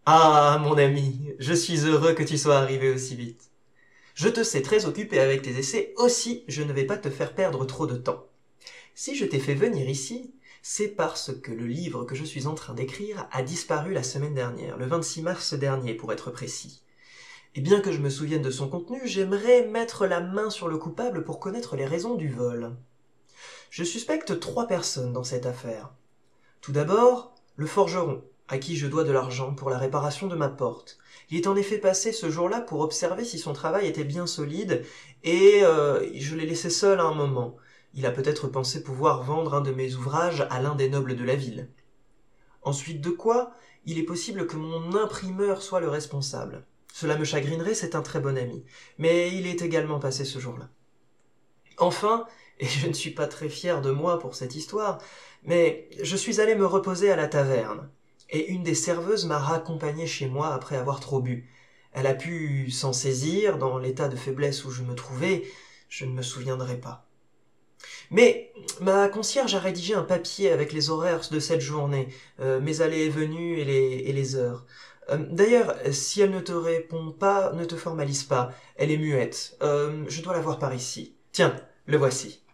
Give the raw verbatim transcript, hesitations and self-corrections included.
Ah, mon ami, je suis heureux que tu sois arrivé aussi vite. Je te sais très occupé avec tes essais, aussi je ne vais pas te faire perdre trop de temps. Si je t'ai fait venir ici, c'est parce que le livre que je suis en train d'écrire a disparu la semaine dernière, le vingt-six mars dernier pour être précis. Et bien que je me souvienne de son contenu, j'aimerais mettre la main sur le coupable pour connaître les raisons du vol. Je suspecte trois personnes dans cette affaire. Tout d'abord, le forgeron, à qui je dois de l'argent pour la réparation de ma porte. Il est en effet passé ce jour-là pour observer si son travail était bien solide, et euh, je l'ai laissé seul à un moment. Il a peut-être pensé pouvoir vendre un de mes ouvrages à l'un des nobles de la ville. Ensuite de quoi, il est possible que mon imprimeur soit le responsable. Cela me chagrinerait, c'est un très bon ami, mais il est également passé ce jour-là. Enfin, et je ne suis pas très fier de moi pour cette histoire, mais je suis allé me reposer à la taverne, et une des serveuses m'a raccompagné chez moi après avoir trop bu. Elle a pu s'en saisir, dans l'état de faiblesse où je me trouvais, je ne me souviendrai pas. Mais ma concierge a rédigé un papier avec les horaires de cette journée, euh, mes allées et venues et les, et les heures. Euh, D'ailleurs, si elle ne te répond pas, ne te formalise pas, elle est muette. Euh, je dois la voir par ici. Tiens, le voici.